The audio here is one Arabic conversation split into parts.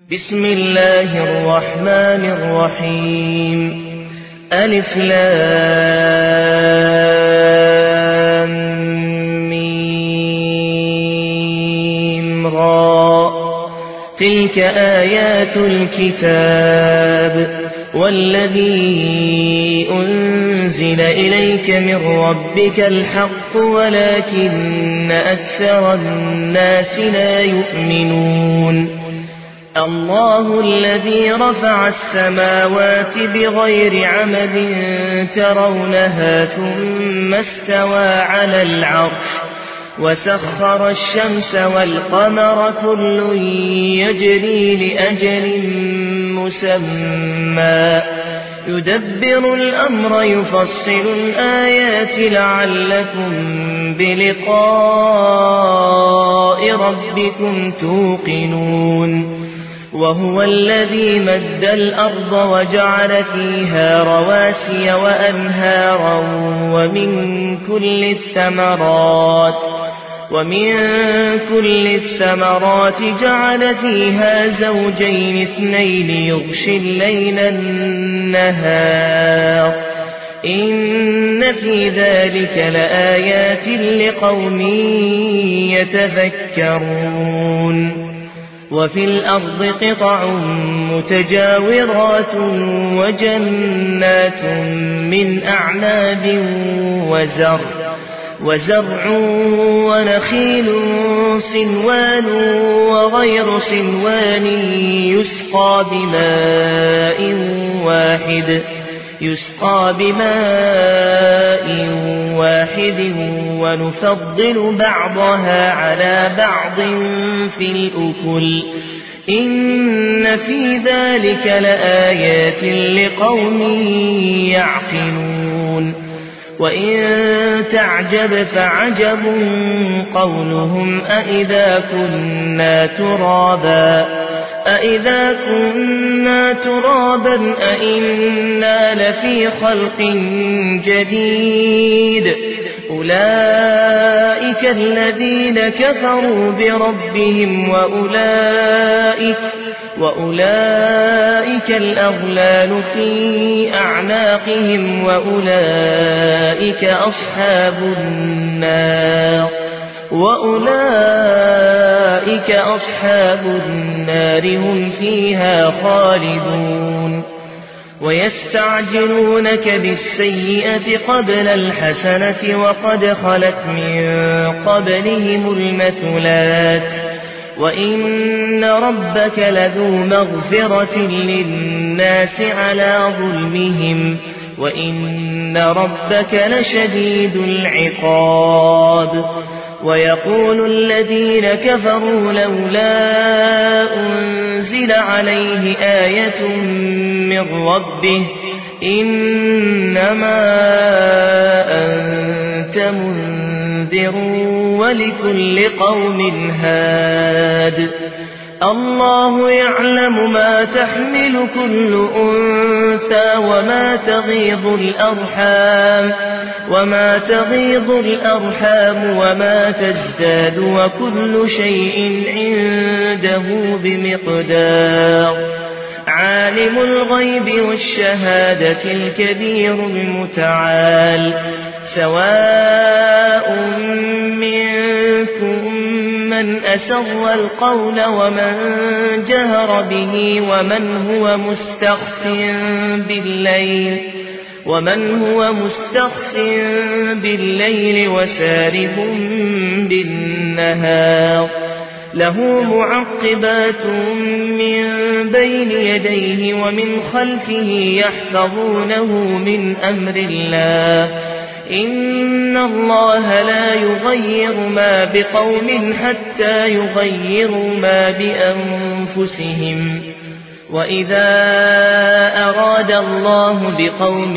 بسم الله الرحمن الرحيم. ألف لام ميم را. تلك آيات الكتاب والذي أنزل إليك من ربك الحق ولكن أكثر الناس لا يؤمنون. الله الذي رفع السماوات بغير عمد ترونها ثم استوى على العرش وسخر الشمس والقمر كل يجري لأجل مسمى يدبر الأمر يفصل الآيات لعلكم بلقاء ربكم توقنون. وهو الذي مد الأرض وجعل فيها رواسي وأنهارا ومن كل الثمرات جعل فيها زوجين اثنين يغشي الليل النهار إن في ذلك لآيات لقوم يتذكرون. وفي الأرض قطع متجاورات وجنات من أعناب وزرع ونخيل صنوان وغير صنوان يسقى بماء واحد ونفضل بعضها على بعض في الأكل إن في ذلك لآيات لقوم يعقلون. وإن تعجب فعجب قولهم أإذا كنا ترابا أإنا لفي خلق جديد أولئك الذين كفروا بربهم وأولئك الأغلال في أعناقهم وأولئك أصحاب النار هم فيها خالدون. ويستعجلونك بالسيئة قبل الحسنة وقد خلت من قبلهم المثلات وإن ربك لذو مغفرة للناس على ظلمهم وإن ربك لشديد العقاب. ويقول الذين كفروا لولا أنزل عليه آية من ربه إنما أنت منذر ولكل قوم هاد. الله يعلم ما تحمل كل أنثى وما تغيض الأرحام وما تزداد وكل شيء عنده بمقدار. عالم الغيب والشهادة الكبير المتعال. سواء منكم من أسر القول ومن جهر به ومن هو مستخف بالليل وسارب بالنهار. له معقبات من بين يديه ومن خلفه يحفظونه من أمر الله. إن الله لا يغير ما بقوم حتى يغيروا ما بأنفسهم. وإذا أراد الله بقوم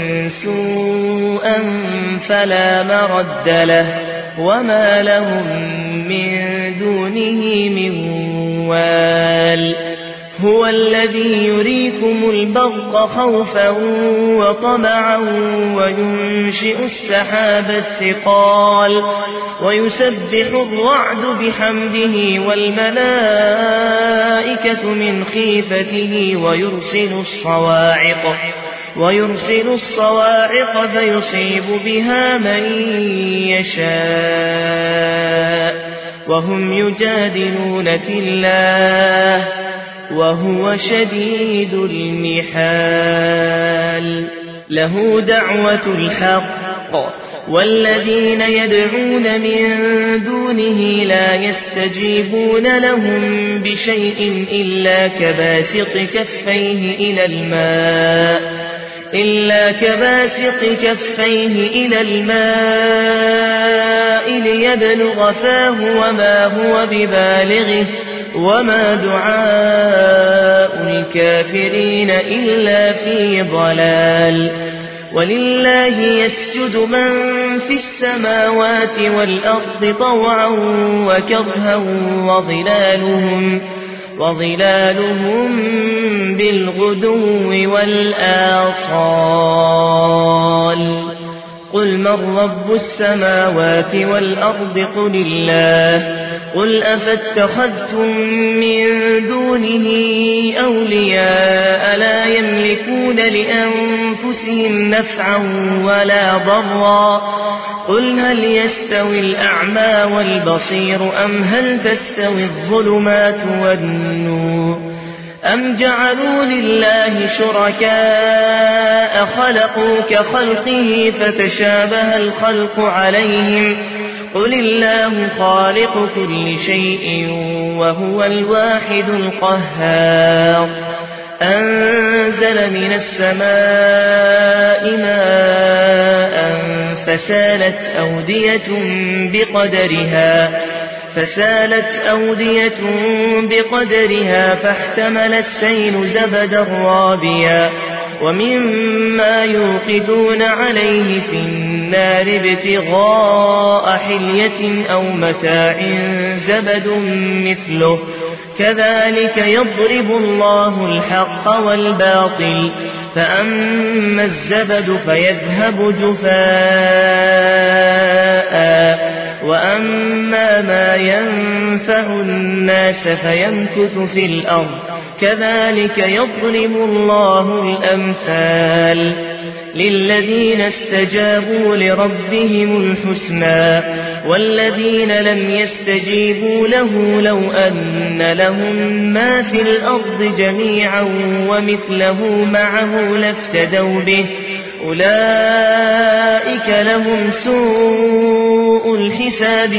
سوءا فلا مرد له وما لهم من دونه من وال. هو الذي يريكم البرق خوفا وطمعا وينشئ السحاب الثقال ويسبح الرعد بحمده والملائكة من خيفته ويرسل الصواعق فيصيب بها من يشاء وهم يجادلون في الله وهو شديد المحال له دعوة الحق والذين يدعون من دونه لا يستجيبون لهم بشيء إلا كباسط كفيه إلى الماء ليبلغ فاه وما هو ببالغه وما دعاء الكافرين إلا في ضلال ولله يسجد من في السماوات والأرض طوعا وكرها وظلالهم بالغدو والآصال قل من رب السماوات والأرض قل الله قل أفاتخذتم من دونه أولياء لا يملكون لأنفسهم نفعا ولا ضرا قل هل يستوي الأعمى والبصير أم هل تستوي الظلمات والنور أم جعلوا لله شركاء خلقوا كخلقه فتشابه الخلق عليهم قل الله خالق كل شيء وهو الواحد القهار أنزل من السماء ماء فسالت أودية بقدرها فاحتمل السيل زبدا رابيا ومما يوقدون عليه في النار ابتغاء حلية أو متاع زبد مثله كذلك يضرب الله الحق والباطل فأما الزبد فيذهب جفاء وأما ما ينفع الناس فيمكث في الأرض كذلك يضرب الله الأمثال للذين استجابوا لربهم الحسنى والذين لم يستجيبوا له لو أن لهم ما في الأرض جميعا ومثله معه لافتدوا به أولئك لهم سوء الحساب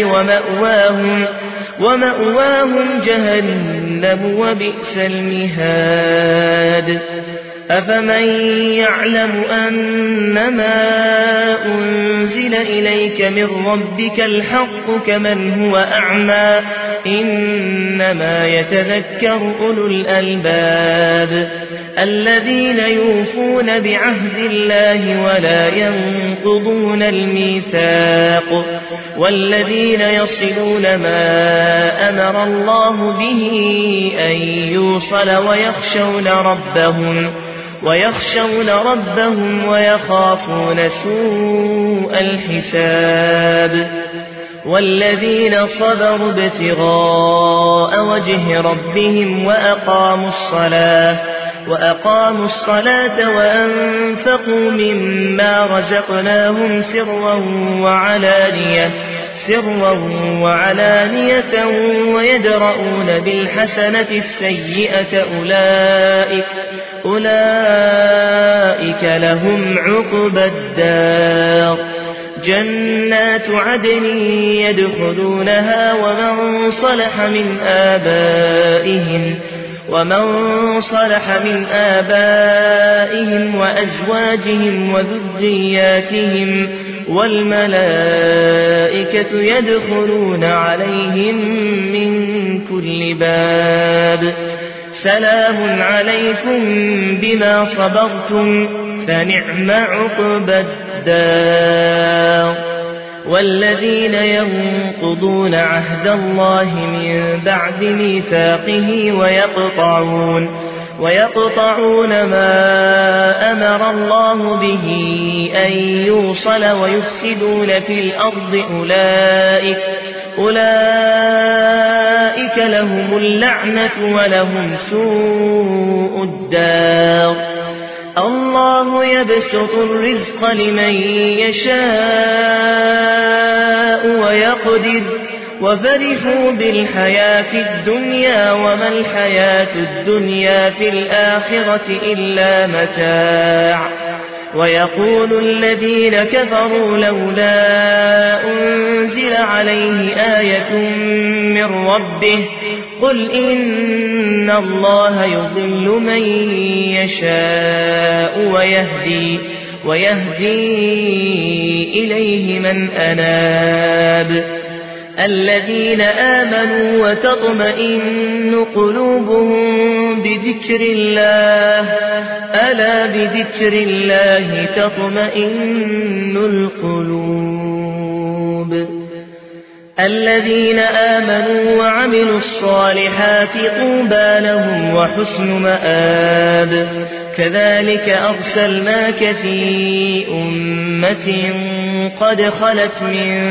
ومأواهم جهنم وبئس المهاد أفمن يعلم أنما أنزل إليك من ربك الحق كمن هو أعمى إنما يتذكر أولو الألباب الذين يوفون بعهد الله ولا ينقضون الميثاق والذين يصلون ما أمر الله به أن يوصل ويخشون ربهم ويخافون سوء الحساب والذين صبروا ابتغاء وجه ربهم وأقاموا الصلاة وأنفقوا مما رزقناهم سرا وعلانية ويدرؤون بالحسنة السيئة أولئك لهم عقبى الدار جنات عدن يدخلونها ومن صلح من آبائهم وأزواجهم وذرياتهم والملائكة يدخلون عليهم من كل باب سلام عليكم بما صبرتم فنعم عقبى الدار والذين ينقضون عهد الله من بعد ميثاقه ويقطعون ما أمر الله به أن يوصل ويفسدون في الأرض أولئك لهم اللعنة ولهم سوء الدار الله يبسط الرزق لمن يشاء ويقدر وفرحوا بالحياة الدنيا وما الحياة الدنيا في الآخرة إلا متاع ويقول الذين كفروا لولا أنزل عليه آية من ربه قل إن الله يضل من يشاء ويهدي إليه من أناب الذين آمنوا وتطمئن قلوبهم بذكر الله ألا بذكر الله تطمئن القلوب الذين آمنوا وعملوا الصالحات طوبى لهم وحسن مآب كذلك أرسلناك في أمة قد خلت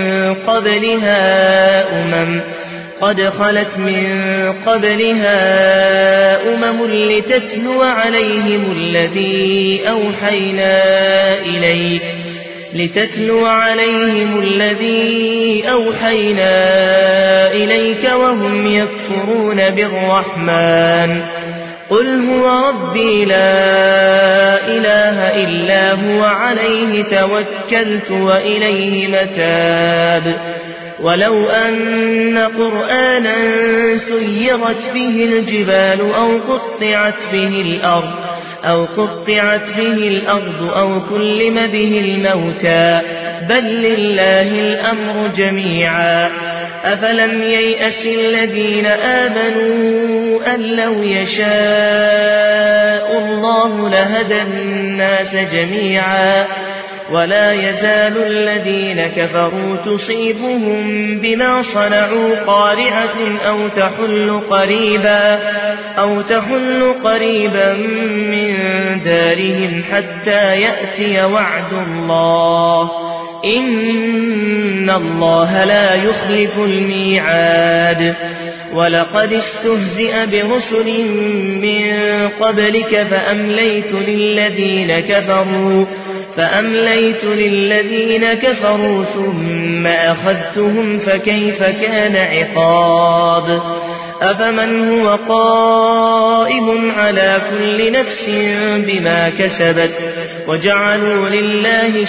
من قبلها أمم لتتلو عليهم الذي أوحينا إليك وهم يكفرون بالرحمن قل هو ربي لا إله إلا هو عليه توكلت وإليه متاب ولو أن قرآنا سيرت به الجبال أو قطعت به الأرض أو كلم به الموتى بل لله الأمر جميعا أفلم ييأس الذين آمنوا أن لو يشاء الله لهدى الناس جميعا ولا يزال الذين كفروا تصيبهم بما صنعوا قارعة أو تحل قريبا من دارهم حتى يأتي وعد الله إن الله لا يخلف الميعاد ولقد استهزئ برسل من قبلك فأمليت للذين كفروا ثم أخذتهم فكيف كان عقاب أفمن هو قائم على كل نفس بما كسبت وجعلوا لله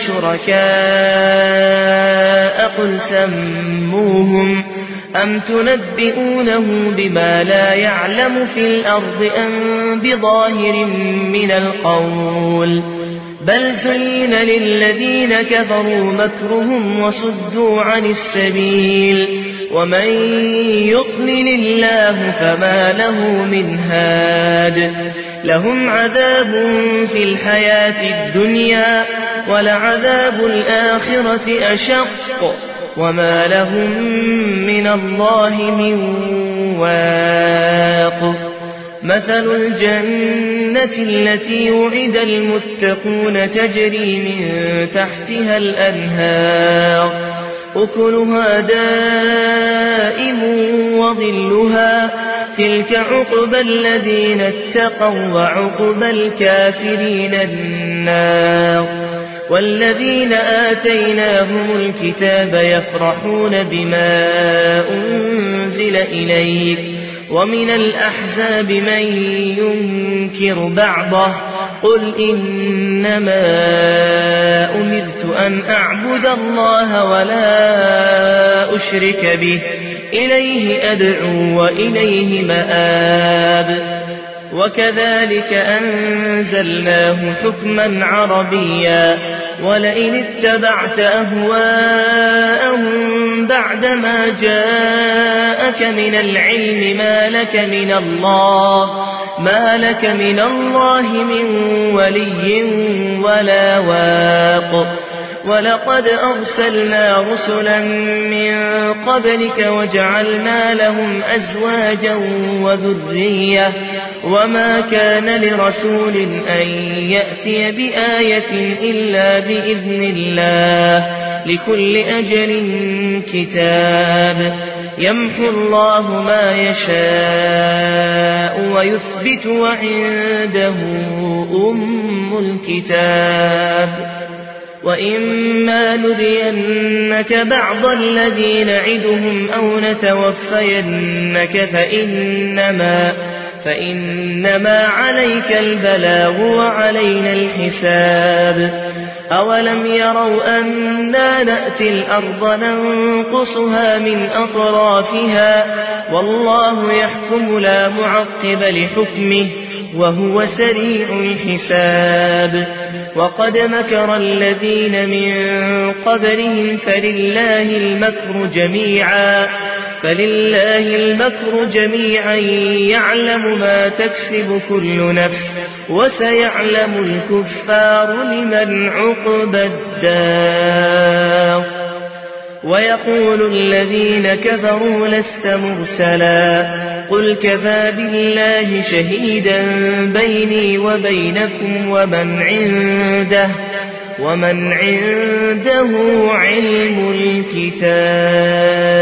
شركاء قل سموهم أم تنبئونه بما لا يعلم في الأرض أم بظاهر من القول بل زين للذين كفروا مكرهم وصدوا عن السبيل ومن يضلل الله فما له من هاد لهم عذاب في الحياة الدنيا ولعذاب الآخرة أشق وما لهم من الله من واق مثل الجنة التي وعد المتقون تجري من تحتها الأنهار أكلها دائم وظلها تلك عقبى الذين اتقوا وعقبى الكافرين النار والذين آتيناهم الكتاب يفرحون بما أنزل إليك ومن الأحزاب من ينكر بعضه قل إنما أمرت أن أعبد الله ولا أشرك به إليه أدعو وإليه مآب وكذلك أنزلناه حكما عربيا ولئن اتبعت أهواءهم بعدما جاءك من العلم ما لك من الله من ولي ولا واق ولقد أرسلنا رسلا من قبلك وجعلنا لهم أزواجا وذرية وما كان لرسول أن يأتي بآية إلا بإذن الله لكل أجل كتاب يمحو الله ما يشاء ويثبت وعنده أم الكتاب وإما نرينك بعض الذي نعدهم أو نتوفينك فإنما عليك البلاغ وعلينا الحساب أولم يروا أنا نأتي الأرض ننقصها من أطرافها والله يحكم لا معقب لحكمه وهو سريع الحساب وقد مكر الذين من قبلهم فلله المكر جميعا يعلم ما تكسب كل نفس وسيعلم الكفار لمن عقبى الدار ويقول الذين كفروا لست مرسلا قل كفى بالله شهيدا بيني وبينكم ومن عنده علم الكتاب